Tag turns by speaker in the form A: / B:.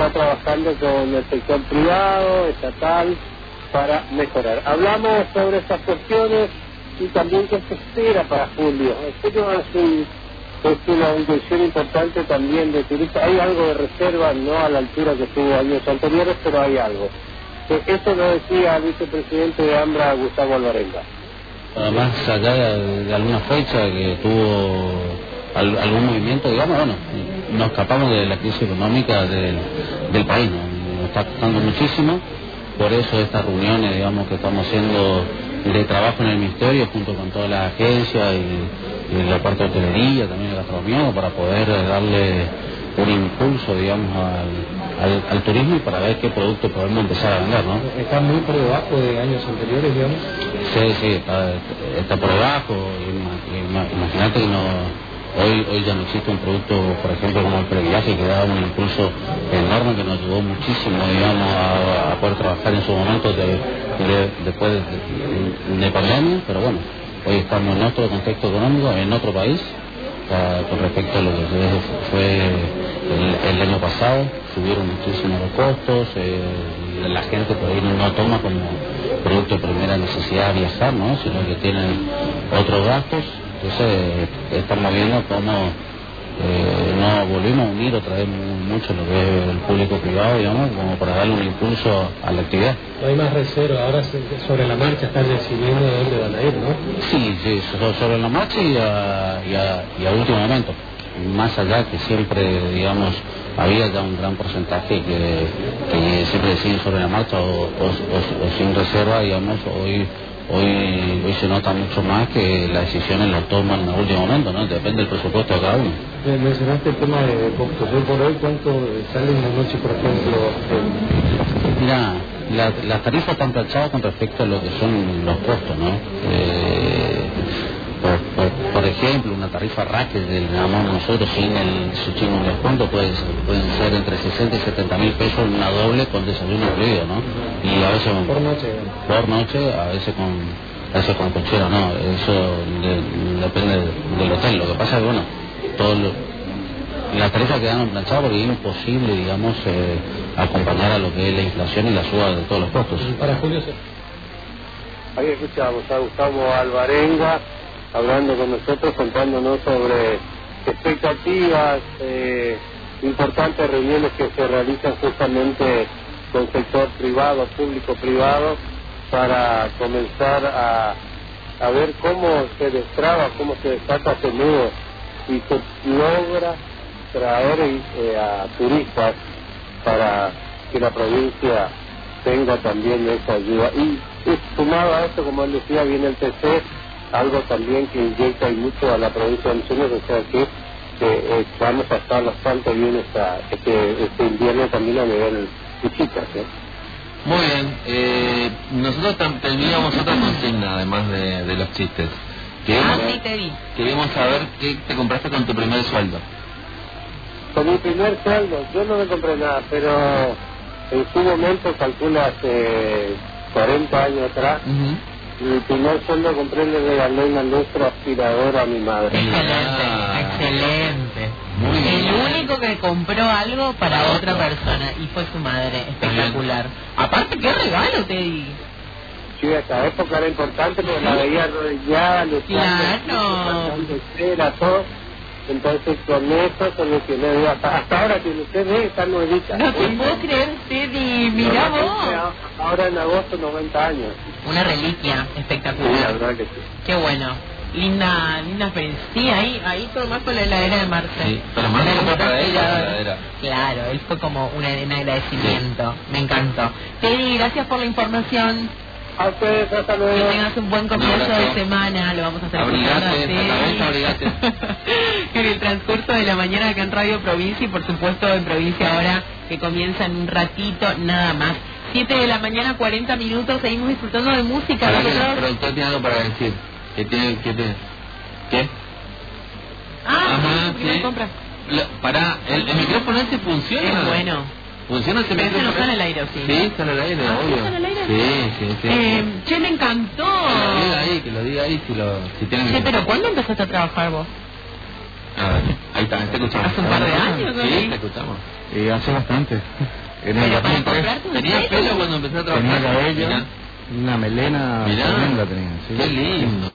A: está trabajando con el sector privado, estatal, para mejorar. Hablamos sobre estas cuestiones y también qué se espera para julio. Julio es una intención importante también de turistas. Hay algo de reserva, no a la altura que tuvo años anteriores, pero hay algo. Eso lo decía el vicepresidente de AMBRA, Gustavo Alvarenga.
B: Más allá de alguna fecha que tuvo algún movimiento, digamos, bueno, nos escapamos de la crisis económica del país, ¿no? Nos está costando muchísimo, por eso estas reuniones, digamos, que estamos haciendo de trabajo en el Ministerio, junto con todas las agencias y la parte de hotelería, también de gastronomía, para poder darle un impulso, digamos, al turismo y para ver qué producto podemos empezar a vender, ¿no?
C: ¿Está muy por debajo de años anteriores, digamos?
B: Sí, está por debajo. Imagínate que hoy ya no existe un producto, por ejemplo, como el previaje, que da un impulso enorme, que nos ayudó muchísimo, digamos, a poder trabajar en su momento después de pandemia, pero bueno, hoy estamos en otro contexto económico, en otro país, con respecto a lo que fue el año pasado. Subieron muchísimo los costos, la gente por ahí no toma como producto de primera necesidad viajar, ¿no? Sino que tienen otros gastos. Entonces estamos viendo cómo nos volvimos a unir otra vez mucho lo que es el público privado, digamos, como para darle un impulso a la actividad.
C: No hay más reserva, ahora sobre la marcha están decidiendo de dónde van a ir, ¿no?
B: Sí, sobre la marcha y a último momento. Más allá que siempre, digamos, había ya un gran porcentaje que siempre deciden sobre la marcha o sin reserva, digamos, hoy se nota mucho más que las decisiones las toman a último momento, ¿no? Depende del presupuesto de cada uno.
C: Mencionaste el tema de costos. Hoy por hoy, ¿cuánto sale una noche, por ejemplo?
B: Mira, las tarifas están planchadas con respecto a lo que son los costos, ¿no? Por ejemplo, una tarifa racket que le llamamos nosotros sin un descuento pueden ser entre 60 y 70 mil pesos una doble con desayuno incluido, ¿no? Y a veces por noche, a veces con cochero, no, eso depende del hotel. Lo que pasa es que, bueno, las tarifas quedaron planchadas porque es imposible, digamos, acompañar a lo que es la inflación y la suba de todos los costos.
C: Para Julio,
A: ahí escuchamos a Gustavo Alvarenga hablando con nosotros, contándonos sobre expectativas, importantes reuniones que se realizan justamente con sector privado, público-privado, para comenzar a ver cómo se destraba, cómo se desata ese nudo y se logra traer a turistas para que la provincia tenga también esa ayuda. Y sumado a esto, como él decía, viene el TC, algo también que inyecta y mucho a la provincia de Misiones, o sea que vamos a estar bastante bien este invierno también a nivel visitas, ¿eh?
D: Muy bien, nosotros teníamos otra consigna además de los chistes. Queríamos saber qué te compraste con tu primer sueldo.
A: Con mi primer sueldo, yo no me compré nada, pero en su momento, calcula hace 40 años atrás, mi primer sueldo compré, le regalé una lustra aspiradora a mi madre.
E: Excelente. El único que compró algo para otra persona y fue su madre. Espectacular. Aparte, qué regalo, Teddy.
A: Sí, esa época era importante porque la veía ya, era todo. Entonces con eso solucioné, hasta ahora que usted ve, está nuevita.
E: No te puedo creer, Teddy, mirá vos.
A: Ahora en agosto, 90 años.
E: Una reliquia espectacular.
A: Sí, la verdad que sí.
E: Qué bueno. Linda experiencia. Sí, ahí tomás con la heladera de Marcel.
D: Sí, pero Marcel fue para ella la heladera.
E: Claro, él fue como un agradecimiento. Sí. Me encantó. Teddy, gracias por la información.
A: A ustedes, hasta luego.
E: Que tengas un buen comienzo de semana. Lo vamos a hacer.
D: Abrigate.
E: En el transcurso de la mañana acá en Radio Provincia y por supuesto en Provincia ahora que comienza en un ratito nada más. 7 de la mañana, 40 minutos, seguimos disfrutando de música.
D: El productor tiene algo para decir. ¿Qué?
E: Ajá,
D: sí.
E: Compra.
D: Pará, el micrófono ese funciona.
E: Es bueno.
D: ¿Funciona ese micrófono?
E: No sale al aire, ¿sí?
D: Sí, sale al aire, obvio.
E: ¿Sale al aire?
D: Sí.
E: Che, me encantó.
D: Que lo diga ahí, si tienen...
E: Che, pero ¿cuándo empezaste a trabajar vos?
D: A ver, Ahí está, te escuchamos.
E: ¿Hace un par de años?
D: Sí, te escuchamos.
C: Hace bastante.
D: ¿Tenías pelo cuando empecé a trabajar?
C: Tenía cabello, una melena
D: Mirá,
C: tremenda tenía. Sí.
D: Qué lindo.